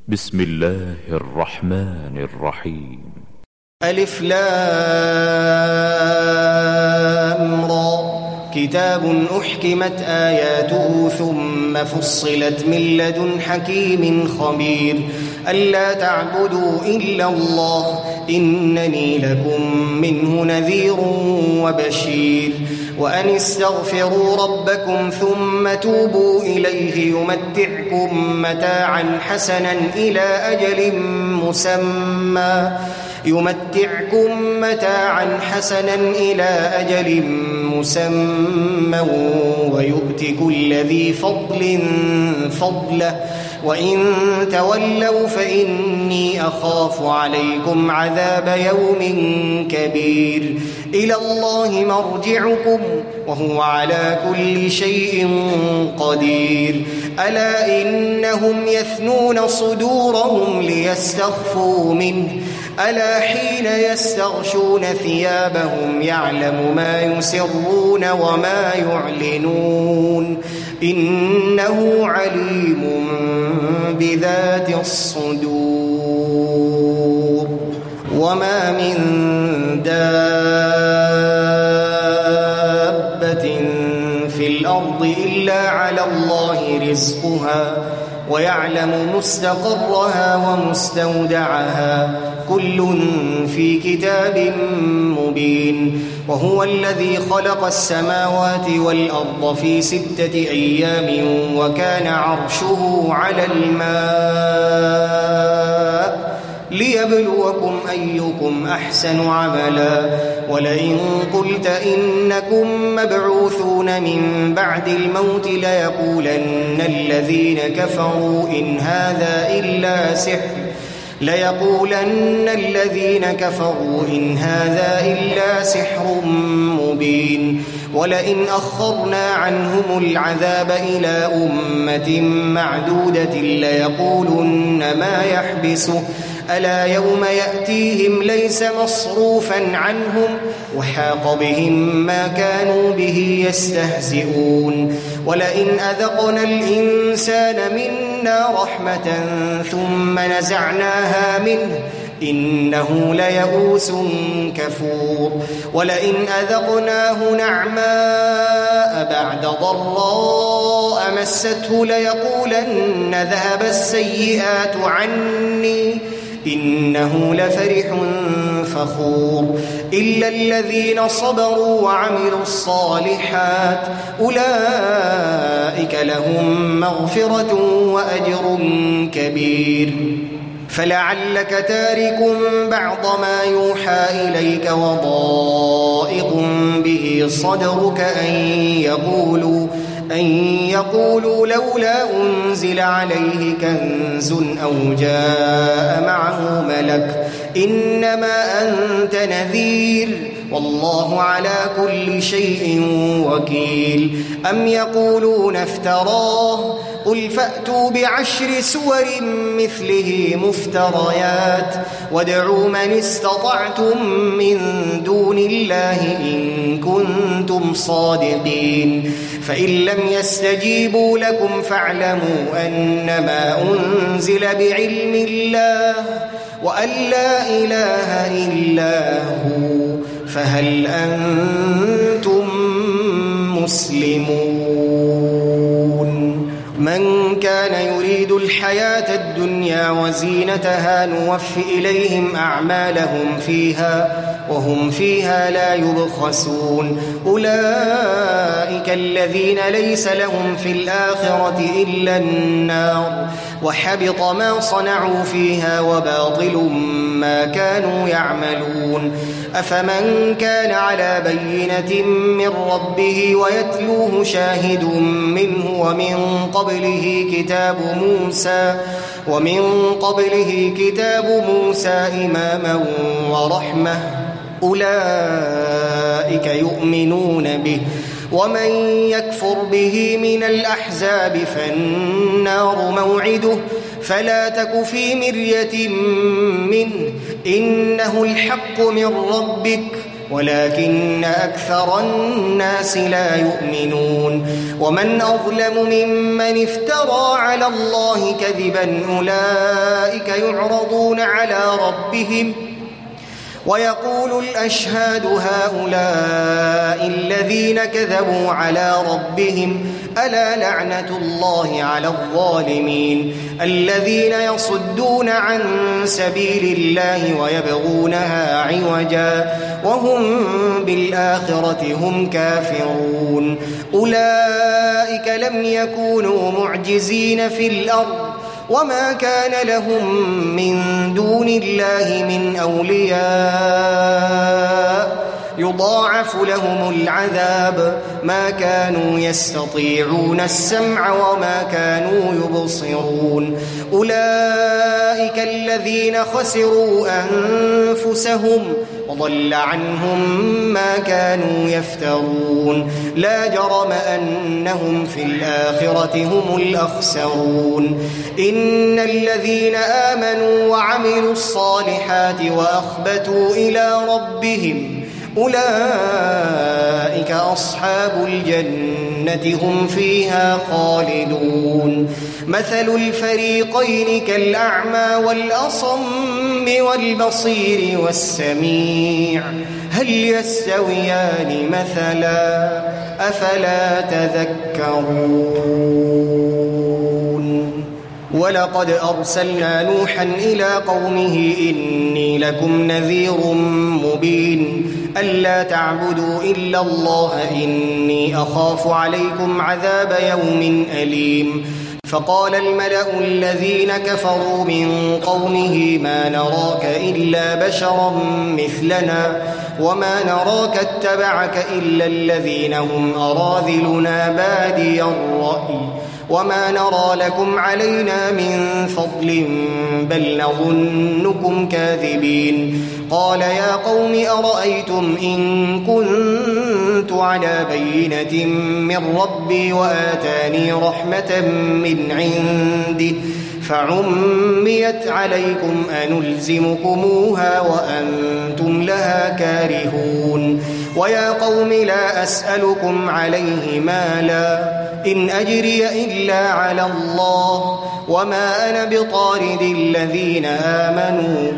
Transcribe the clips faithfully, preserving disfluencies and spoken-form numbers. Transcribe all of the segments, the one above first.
بسم الله الرحمن الرحيم. ألف لام را كتاب أحكمت آياته ثم فصلت من لدن حكيم خبير ألا تعبدوا إلا الله إنني لكم منه نذير وبشير وأن استغفروا ربكم ثم توبوا إليه يمتعكم متاعا حسنا إلى أجل مسمى يمتعكم متاعا حسنا إلى أجل مسمى ويؤت كل ذي فضل فضله وإن تولوا فإني أخاف عليكم عذاب يوم كبير إلى الله مرجعكم وهو على كل شيء قدير ألا إنهم يثنون صدورهم ليستخفوا منه ألا حين يستغشون ثيابهم يعلم ما يسرون وما يعلنون إنه عليم بذات الصدور وما من دابة في الأرض إلا على الله رزقها ويعلم مستقرها ومستودعها كل في كتاب مبين وهو الذي خلق السماوات والأرض في ستة أيام وكان عرشه على الماء ليبلوكم أيكم أحسن عملا ولئن قلت إنكم مبعوثون من بعد الموت ليقولن الذين كفروا إن هذا إلا سحر ليقولن الذين كفروا إن هذا إلا سحر مبين ولئن أخرنا عنهم العذاب إلى أمة معدودة ليقولن ما يحبسه ألا يوم يأتيهم ليس مصروفا عنهم وحاق بهم ما كانوا به يستهزئون ولئن أذقنا الإنسان منا رحمة ثم نزعناها منه إنه ليئوس كفور ولئن أذقناه نعماء بعد ضراء مسته ليقولن ذهب السيئات عني إنه لفرح فخور إلا الذين صبروا وعملوا الصالحات أولئك لهم مغفرة وأجر كبير فلعلك تارك بعض ما يوحى إليك وضائق به صدرك أن يقولوا أن يقولوا لولا أنزل عليه كنز أو جاء معه ملك إنما أنت نذير والله على كل شيء وكيل أم يقولون افتراه قل فأتوا بعشر سور مثله مفتريات وادعوا من استطعتم من دون الله إن كنتم صادقين فإن لم يستجيبوا لكم فاعلموا أنما أنزل بعلم الله وأن لا إله إلا هو فهل أنتم مسلمون من كان يريد الحياة الدنيا وزينتها نوفي إليهم أعمالهم فيها وهم فيها لا يبخسون أولئك الذين ليس لهم في الآخرة إلا النار وحبط ما صنعوا فيها وباطل ما كانوا يعملون أفمن كان على بينة من ربه ويتلوه شاهد منه ومن قبله كتاب موسى ومن قبله كتاب موسى إماما ورحمة أولئك يؤمنون به ومن يكفر به من الأحزاب فالنار موعده فلا تك في مرية منه إنه الحق من ربك ولكن أكثر الناس لا يؤمنون ومن أظلم ممن افترى على الله كذبا أولئك يعرضون على ربهم ويقول الأشهاد هؤلاء الذين كذبوا على ربهم ألا لعنة الله على الظالمين الذين يصدون عن سبيل الله ويبغونها عوجا وهم بالآخرة هم كافرون أولئك لم يكونوا معجزين في الأرض وما كان لهم من دون الله من أولياء يضاعف لهم العذاب ما كانوا يستطيعون السمع وما كانوا يبصرون أولئك الذين خسروا أنفسهم وضل عنهم ما كانوا يفترون لا جرم أنهم في الآخرة هم الأخسرون إن الذين آمنوا وعملوا الصالحات وأخبتوا إلى ربهم أولئك أصحاب الجنة هم فيها خالدون مثل الفريقين كالأعمى والأصم والبصير والسميع هل يستويان مثلا أفلا تذكرون ولقد أرسلنا نوحا إلى قومه إني لكم نذير مبين ألا تعبدوا إلا الله إني أخاف عليكم عذاب يوم أليم فقال الملأ الذين كفروا من قومه ما نراك إلا بشرا مثلنا وما نراك اتبعك إلا الذين هم أراذلنا بادي الرأي وما نرى لكم علينا من فضل بل نظنكم كاذبين قال يا قوم أرأيتم إن كنت على بينة من ربي وآتاني رحمة من عنده فعميت عليكم أنلزمكموها وأنتم لها كارهون ويا قوم لا أسألكم عليه مالا إن أجري إلا على الله وما أنا بطارد الذين آمنوا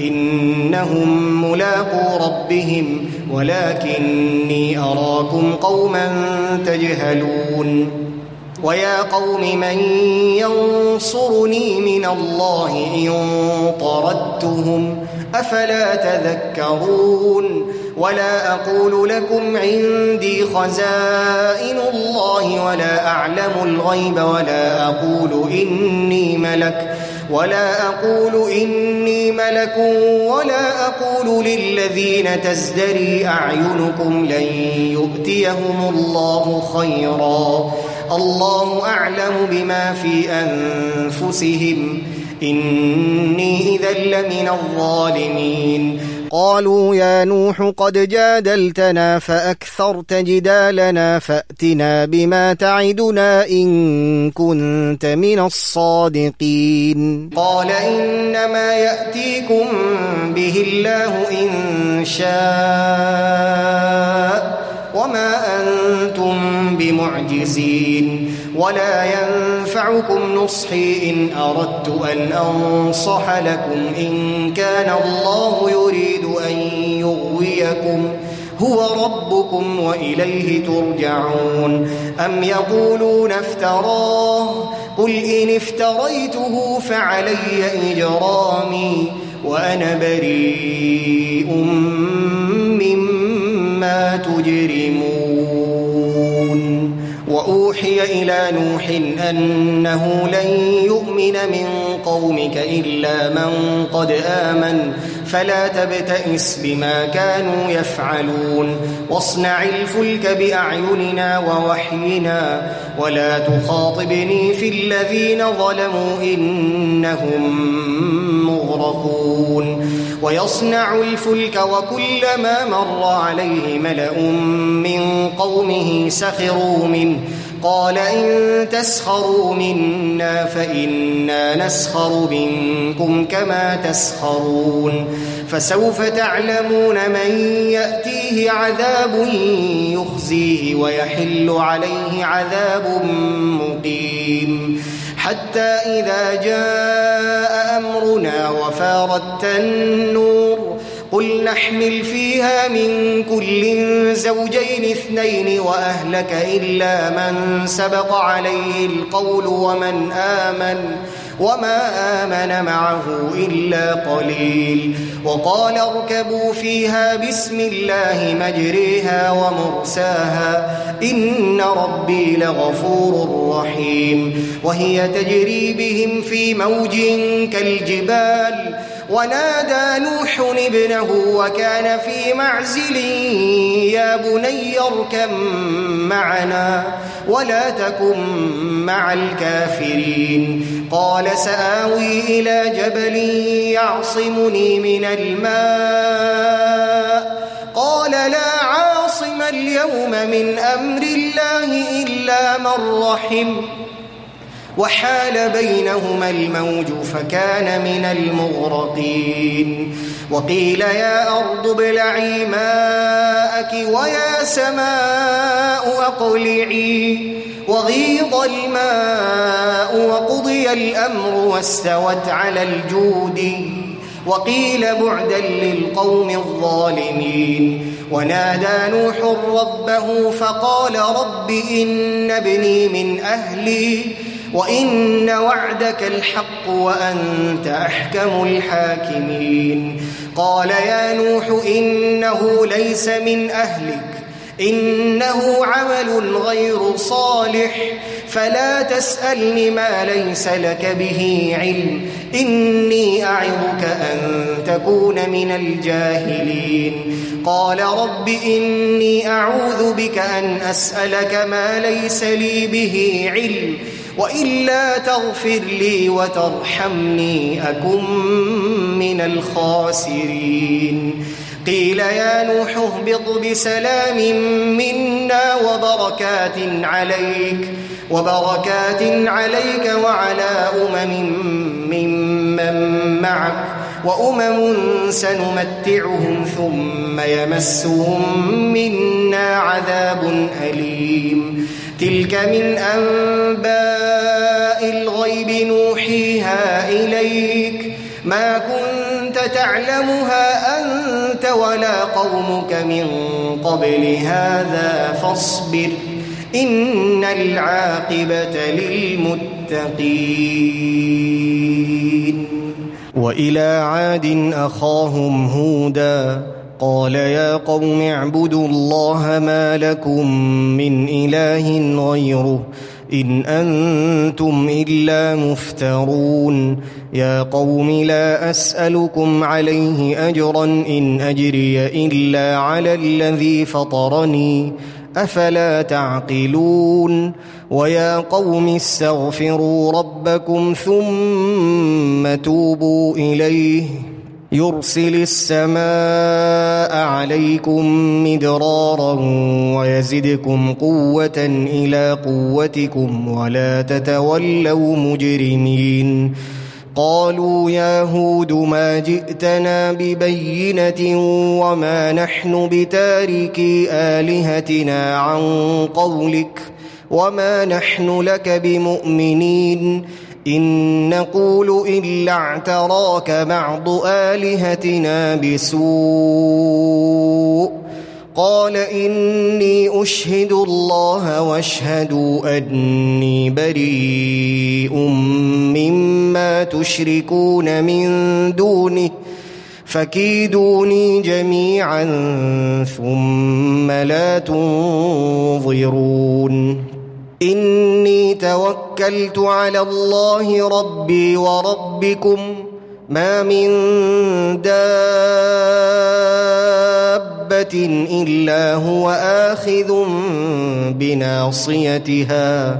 إنهم ملاقو ربهم ولكني أراكم قوما تجهلون ويا قوم من ينصرني من الله إن طردتهم أفلا تذكرون ولا أقول لكم عندي خزائن الله ولا أعلم الغيب ولا أقول إني ملك ولا أقول إني ملك ولا أقول للذين تزدري أعينكم لن يؤتيهم الله خيرا الله أعلم بما في أنفسهم إني إذا لمن الظالمين قالوا يا نوح قد جادلتنا فأكثرت جدالنا فأتنا بما تعدنا إن كنت من الصادقين قال إنما يأتيكم به الله إن شاء وما أنتم بمعجزين ولا ينفعكم نصحي إن أردت أن أنصح لكم إن كان الله يريد أن يغويكم هو ربكم وإليه ترجعون أم يقولون افتراه قل إن افتريته فعلي إجرامي وأنا بريء مما تجرمون وأوحي إلى نوح أنه لن يؤمن من قومك إلا من قد آمن فلا تبتئس بما كانوا يفعلون واصنع الفلك بأعيننا ووحينا ولا تخاطبني في الذين ظلموا إنهم مغرقون ويصنع الفلك وكلما مر عليه ملأ من قومه سخروا منه قال إن تسخروا منا فإنا نسخر منكم كما تسخرون فسوف تعلمون من يأتيه عذاب يخزيه ويحل عليه عذاب مقيم حتى إذا جاء أمرنا وفارت النور قل نحمل فيها من كل زوجين اثنين وأهلك إلا من سبق عليه القول ومن آمن وما آمن معه إلا قليل وقال اركبوا فيها بسم الله مجريها ومرساها إن ربي لغفور رحيم وهي تجري بهم في موج كالجبال ونادى نوح ابنه وكان في معزل يا بني اركب معنا ولا تكن مع الكافرين قال سآوي إلى جبل يعصمني من الماء قال لا عاصم اليوم من أمر الله إلا من رحم وحال بينهما الموج فكان من المغرقين وقيل يا أرض ابلعي ماءك ويا سماء أقلعي وغيض الماء وقضي الأمر واستوت على الجود وقيل بعدا للقوم الظالمين ونادى نوح ربه فقال رب إن ابني من أهلي وإن وعدك الحق وأنت أحكم الحاكمين قال يا نوح إنه ليس من أهلك إنه عمل غير صالح فلا تسألني ما ليس لك به علم إني أعظك أن تكون من الجاهلين قال رب إني أعوذ بك أن أسألك ما ليس لي به علم وإلا تغفر لي وترحمني أكن من الخاسرين قيل يا نوح اهبط بسلام منا وبركات عليك وبركات عليك وعلى أمم ممن معك وأمم سنمتعهم ثم يمسهم منا عذاب أليم تلك من أنباء الغيب نوحيها إليك ما كنت تعلمها أنت ولا قومك من قبل هذا فاصبر إن العاقبة للمتقين وإلى عاد أخاهم هودا قال يا قوم اعبدوا الله ما لكم من إله غيره إن أنتم إلا مفترون يا قوم لا أسألكم عليه أجرا إن أجري إلا على الذي فطرني أفلا تعقلون ويا قوم استغفروا ربكم ثم توبوا إليه يرسل السماء عليكم مدرارا ويزدكم قوة إلى قوتكم ولا تتولوا مجرمين قالوا يا هود ما جئتنا ببينة وما نحن بتاركي آلهتنا عن قولك وما نحن لك بمؤمنين إن نقول إلا اعتراك بعض آلهتنا بسوء قال إني أشهد الله واشهدوا أني بريء مما تشركون من دونه فكيدوني جميعا ثم لا تنظرون إني توكلت على الله ربي وربكم ما من دابة إلا هو آخذ بناصيتها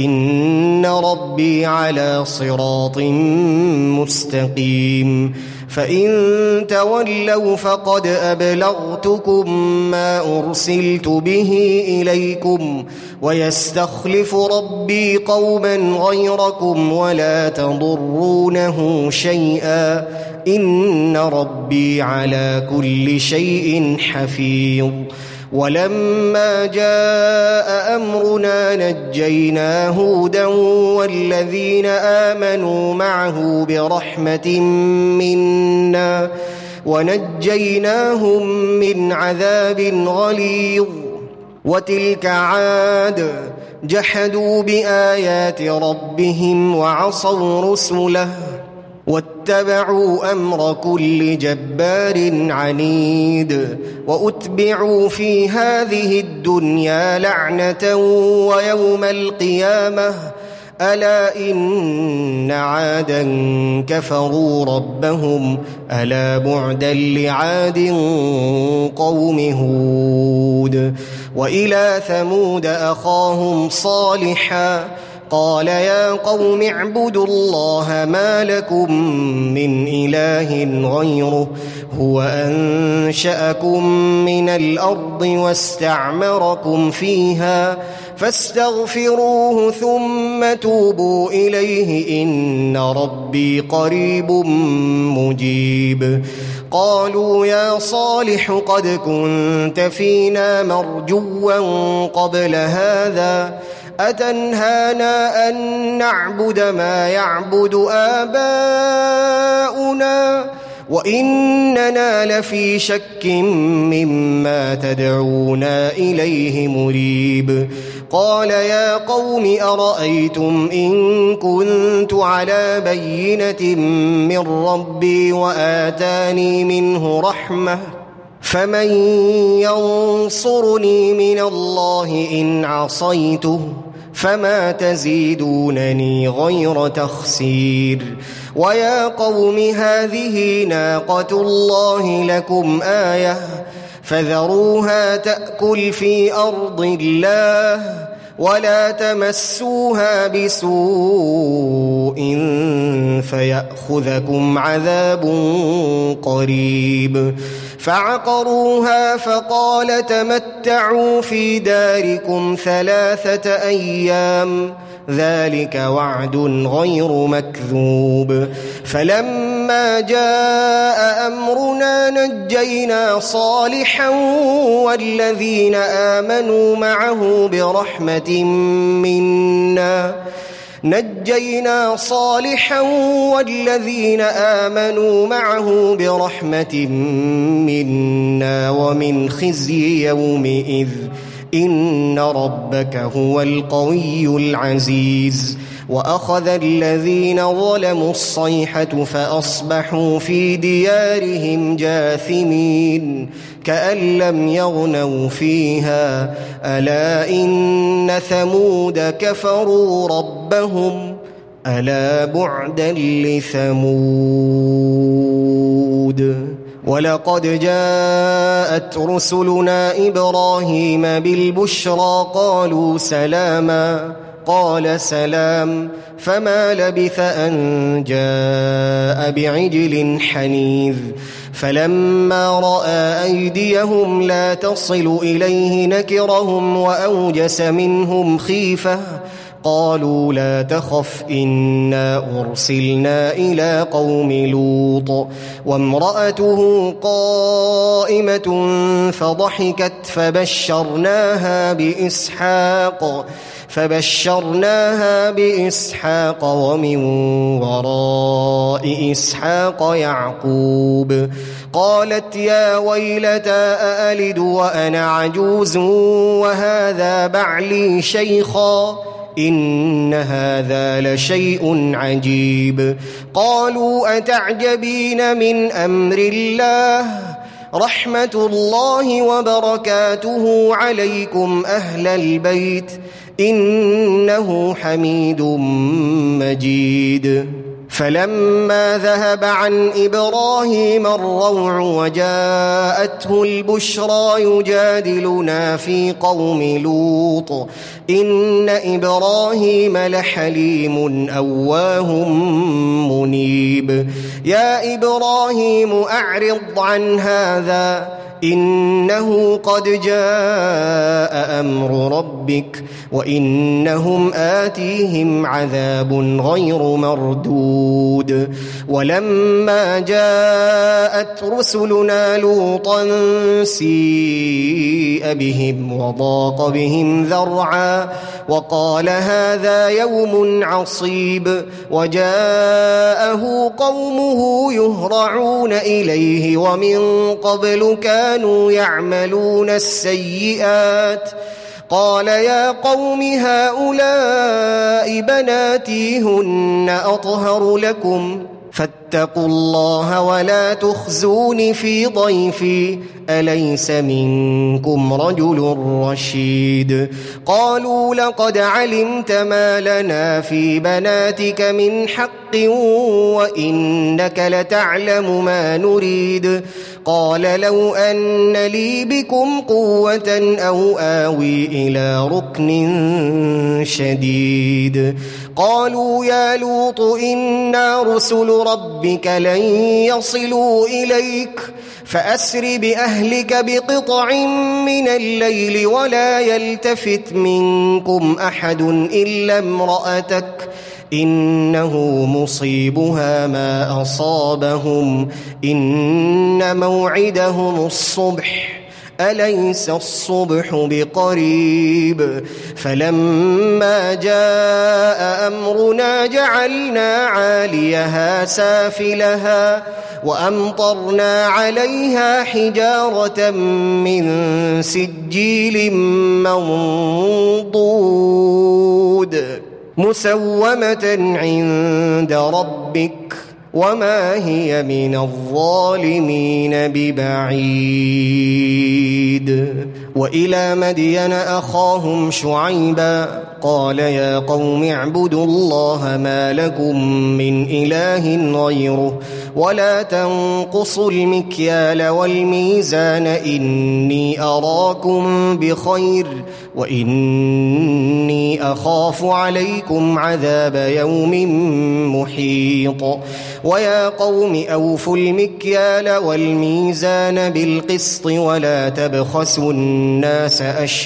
إن ربي على صراط مستقيم فإن تولوا فقد أبلغتكم ما أرسلت به إليكم ويستخلف ربي قوما غيركم ولا تضرونه شيئا إن ربي على كل شيء حفيظ. ولما جاء أمرنا نجينا هودا والذين آمنوا معه برحمة منا ونجيناهم من عذاب غليظ. وتلك عاد جحدوا بآيات ربهم وعصوا رسله واتبعوا أمر كل جبار عنيد. وأتبعوا في هذه الدنيا لعنة ويوم القيامة ألا إن عادا كفروا ربهم ألا بعدا لعاد قوم هود. وإلى ثمود أخاهم صالحا قال يا قوم اعبدوا الله ما لكم من إله غيره هو أنشأكم من الأرض واستعمركم فيها فاستغفروه ثم توبوا إليه إن ربي قريب مجيب. قالوا يا صالح قد كنت فينا مرجوا قبل هذا أتنهانا أن نعبد ما يعبد آباؤنا وإننا لفي شك مما تدعونا إليه مريب. قال يا قوم أرأيتم إن كنت على بينة من ربي وآتاني منه رحمة فمن ينصرني من الله إن عصيته فما تزيدونني غير تخسير. ويا قوم هذه ناقة الله لكم آية فذروها تأكل في أرض الله ولا تمسوها بسوء فيأخذكم عذاب قريب. فعقروها فقال تمتعوا في داركم ثلاثة أيام ذلك وعد غير مكذوب. فلما جاء أمرنا نجينا صالحا والذين آمنوا معه برحمة منا نجينا صالحا والذين آمنوا معه برحمة منا ومن خزي يومئذ إن ربك هو القوي العزيز. وأخذ الذين ظلموا الصيحة فأصبحوا في ديارهم جاثمين كأن لم يغنوا فيها ألا إن ثمود كفروا ربهم ألا بعدا لثمود. ولقد جاءت رسلنا إبراهيم بالبشرى قالوا سلاما قال سلام فما لبث أن جاء بعجل حنيذ. فلما رأى أيديهم لا تصل إليه نكرهم وأوجس منهم خيفة قالوا لا تخف إنا أرسلنا إلى قوم لوط وامرأته قائمة فضحكت فبشرناها بإسحاق فبشرناها بإسحاق ومن وراء إسحاق يعقوب. قالت يا ويلتى أألد وأنا عجوز وهذا بعلي شيخا إن هذا لشيء عجيب. قالوا أتعجبين من أمر الله رحمة الله وبركاته عليكم أهل البيت إنه حميد مجيد. فلما ذهب عن إبراهيم الروع وجاءته البشرى يجادلنا في قوم لوط إن إبراهيم لحليم أواه منيب يا إبراهيم أعرض عن هذا إنه قد جاء أمر ربك وإنهم آتيهم عذاب غير مردود ولما جاءت رسلنا لوطا سيء بهم وضاق بهم ذرعا وقال هذا يوم عصيب وجاءه قومه يهرعون إليه ومن قبل كانوا يعملون السيئات قال يا قوم هؤلاء بناتي هن أطهر لكم فاتقوا الله ولا تخزون في ضيفي أليس منكم رجل رشيد قالوا لقد علمت ما لنا في بناتك من حق وإنك لتعلم ما نريد قال لو أن لي بكم قوة أو آوي إلى ركن شديد قالوا يا لوط إنا رسل ربك لن يصلوا إليك فأسر بأهلك بقطع من الليل ولا يلتفت منكم أحد إلا امرأتك إنه مصيبها ما أصابهم إن موعدهم الصبح أليس الصبح بقريب فلما جاء أمرنا جعلنا عاليها سافلها وأمطرنا عليها حجارة من سجيل منضود مسومة عند ربك وما هي من الظالمين ببعيد وإلى مدين أخاهم شعيبا قال يا قوم اعبدوا الله ما لكم من إله غيره ولا تنقصوا المكيال والميزان إني أراكم بخير وإني أخاف عليكم عذاب يوم محيط ويا قوم أوفوا المكيال والميزان بالقسط ولا تبخسوا الناس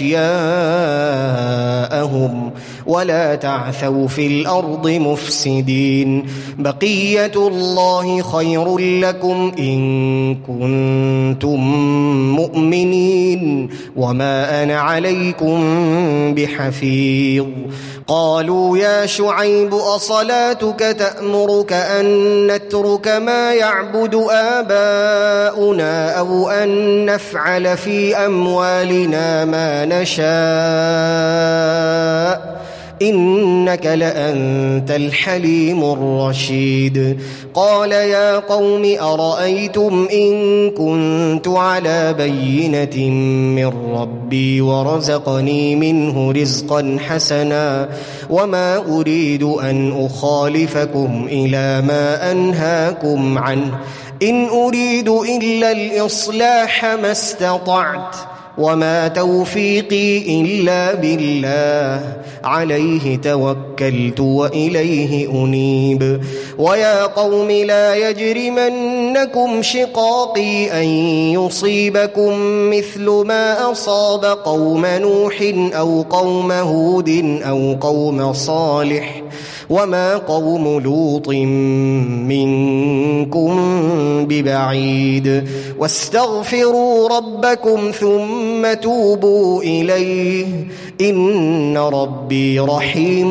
أشياءهم ولا تعثوا في الأرض مفسدين بقية الله خير لكم إن كنتم مؤمنين وما أنا عليكم بحفيظ قالوا يا شعيب أصلاتك تأمرك أن نترك ما يعبد آباؤنا أو أن نفعل في أموالنا ما نشاء إنك لأنت الحليم الرشيد قال يا قوم أرأيتم إن كنت على بينة من ربي ورزقني منه رزقا حسنا وما أريد أن أخالفكم إلى ما أنهاكم عنه إن أريد إلا الإصلاح ما استطعت وما توفيقي إلا بالله عليه توكلت وإليه أنيب ويا قوم لا يجرمنكم شقاقي أن يصيبكم مثل ما أصاب قوم نوح أو قوم هود أو قوم صالح وما قوم لوط منكم ببعيد واستغفروا ربكم ثم توبوا إليه إن ربي رحيم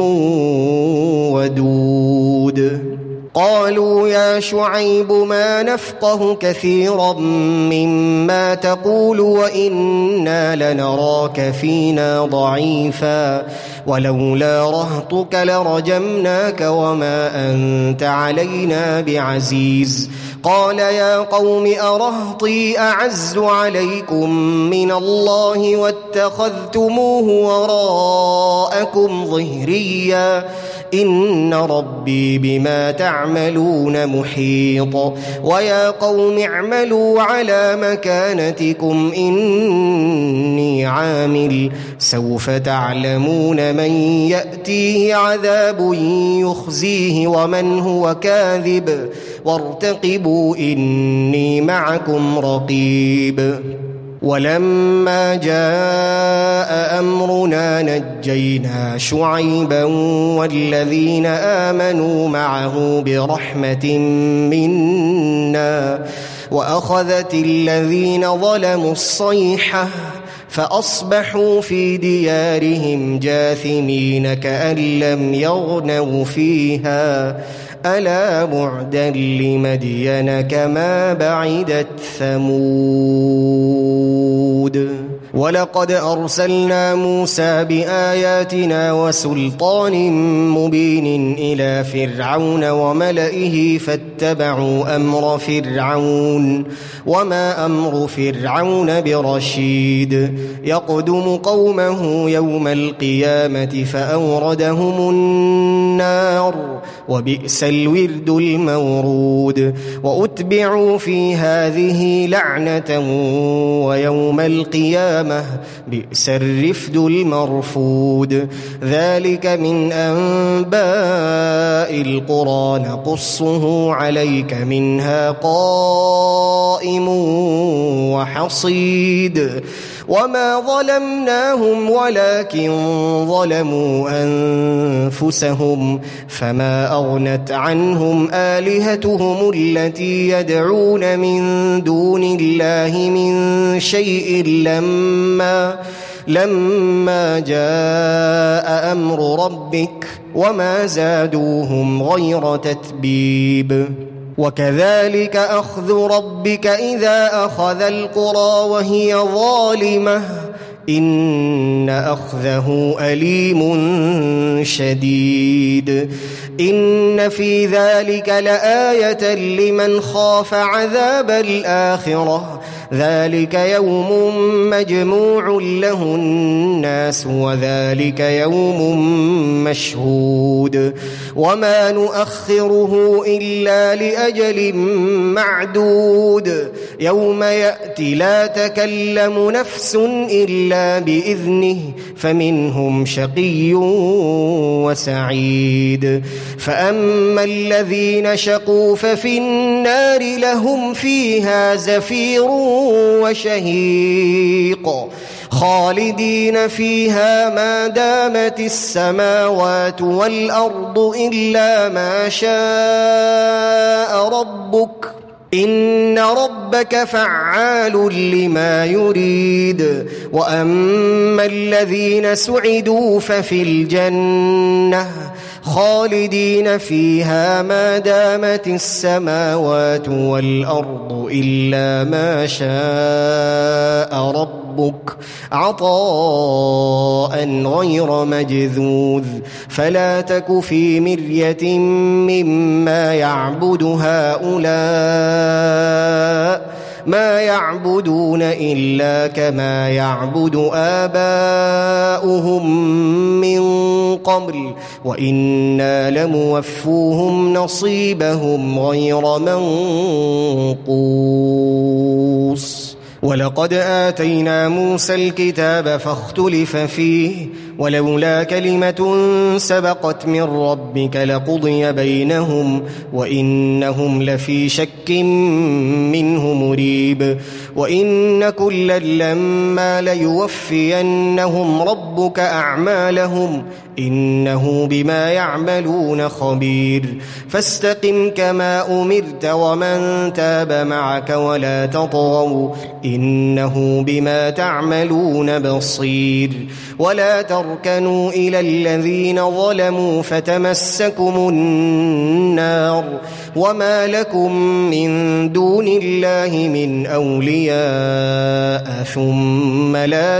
ودود قالوا يا شعيب ما نفقه كثيرا مما تقول وإنا لنراك فينا ضعيفا ولولا رهطك لرجمناك وما أنت علينا بعزيز قال يا قوم أرهطي أعز عليكم من الله واتخذتموه وراءكم ظهريا إن ربي بما تعملون محيط ويا قوم اعملوا على مكانتكم إني عامل سوف تعلمون من يأتيه عذاب يخزيه ومن هو كاذب وارتقبوا إني معكم رقيب ولما جاء أمرنا نجينا شعيبا والذين آمنوا معه برحمة منا وأخذت الذين ظلموا الصيحة فأصبحوا في ديارهم جاثمين كأن لم يغنوا فيها ألا بعدا لمدين كما بعدت ثمود ولقد أرسلنا موسى بآياتنا وسلطان مبين إلى فرعون وملئه فاتبعوا أمر فرعون وما أمر فرعون برشيد يقدم قومه يوم القيامة فأوردهم النار وبئس الورد المورود وأتبعوا في هذه لعنة ويوم القيامة بئس الرفد المرفود ذلك من أنباء القرى نقصه عليك منها قائم وحصيد وما ظلمناهم ولكن ظلموا أنفسهم فما أغنت عنهم آلهتهم التي يدعون من دون الله من شيء لما لما جاء أمر ربك وما زادوهم غير تتبيب وكذلك أخذ ربك إذا أخذ القرى وهي ظالمة إن أخذه أليم شديد إن في ذلك لآية لمن خاف عذاب الآخرة ذلك يوم مجموع له الناس وذلك يوم مشهود وما نؤخره إلا لأجل معدود يوم يأتي لا تكلم نفس إلا بإذنه فمنهم شقي وسعيد فأما الذين شقوا ففي النار لهم فيها زفير وشهيق خالدين فيها ما دامت السماوات والأرض إلا ما شاء ربك إن ربك فعال لما يريد وأما الذين سعدوا ففي الجنة خالدين فيها ما دامت السماوات والأرض إلا ما شاء ربك عطاء غير مجذوذ فلا تك في مرية مما يعبد هؤلاء ما يعبدون إلا كما يعبد آباؤهم من قبل وإنا لموفوهم نصيبهم غير منقوص ولقد آتينا موسى الكتاب فاختلف فيه ولولا كلمة سبقت من ربك لقضي بينهم وإنهم لفي شك منه مريب وإن كلا لما ليوفينهم ربك أعمالهم إنه بما يعملون خبير فاستقم كما أمرت ومن تاب معك ولا تطغوا إنه بما تعملون بصير ولا تركنوا إلى الذين ظلموا فتمسكم النار وما لكم من دون الله من أولياء ثم لا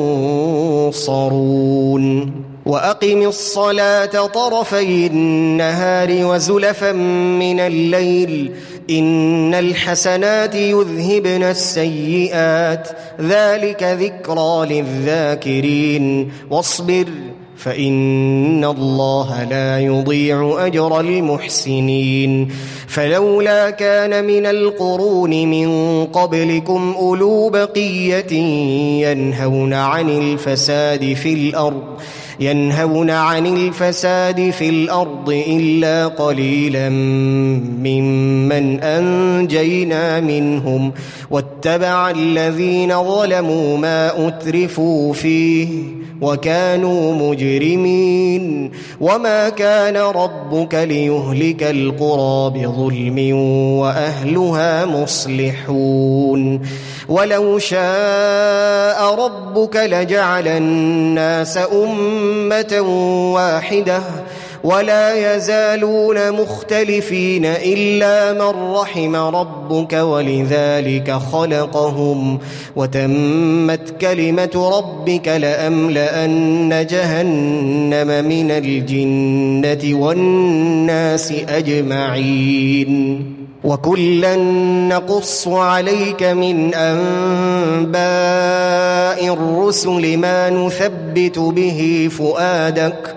تنصرون وأقم الصلاة طرفي النهار وزلفا من الليل إن الحسنات يذهبن السيئات ذلك ذكرى للذاكرين واصبر فإن الله لا يضيع أجر المحسنين فلولا كان من القرون من قبلكم أولو بقية ينهون عن الفساد في الأرض ينهون عن الفساد في الأرض إلا قليلا ممن أنجينا منهم واتبع الذين ظلموا ما أترفوا فيه وكانوا مجرمين وما كان ربك ليهلك القرى بظلم وأهلها مصلحون ولو شاء ربك لجعل الناس أمة واحدة ولا يزالون مختلفين إلا من رحم ربك ولذلك خلقهم وتمت كلمة ربك لأملأن جهنم من الجنة والناس أجمعين وكلا نقص عليك من أنباء الرسل ما نثبت به فؤادك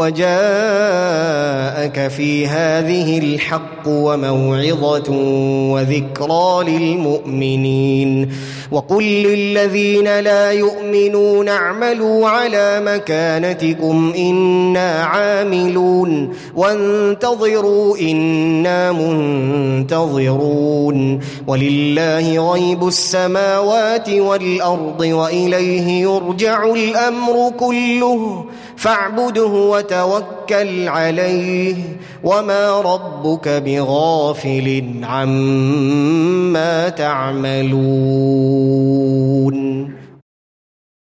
وجاءك في هذه الحق وموعظة وذكرى للمؤمنين وقل للذين لا يؤمنون اعملوا على مكانتكم إنا عاملون وانتظروا إنا منتظرون ولله غيب السماوات والأرض وإليه يرجع الأمر كله فاعبده وتوكل عليه وما ربك بغافل عما تعملون